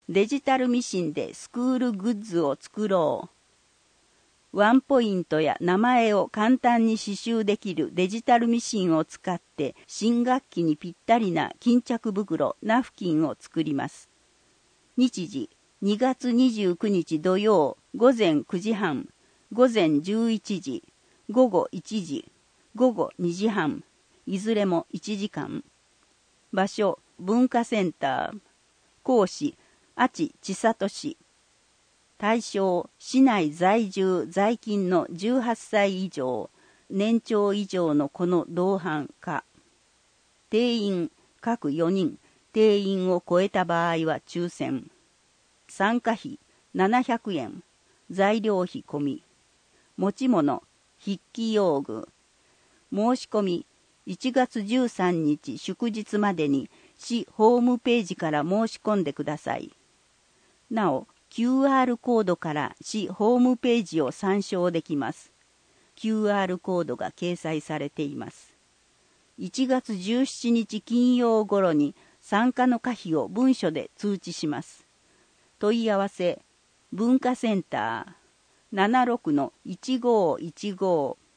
デジタルミシンでスクールグッズを作ろう。ワンポイントや名前を簡単に刺繍できるデジタルミシンを使って新学期にぴったりな巾着袋、ナフキンを作ります。日時、2月29日土曜、午前9時半、午前11時、午後1時、午後2時半、いずれも1時間。場所、文化センター。講師、阿智千里氏。対象、市内在住在勤の18歳以上、年長以上のこの同伴か。定員、各4人、定員を超えた場合は抽選。参加費、700円。材料費込み。持ち物、筆記用具。申し込み、1月13日祝日までに市ホームページから申し込んでください。なお、QR コードから市ホームページを参照できます。QR コードが掲載されています。1月17日金曜頃に参加の可否を文書で通知します。問い合わせ、文化センター 76-1515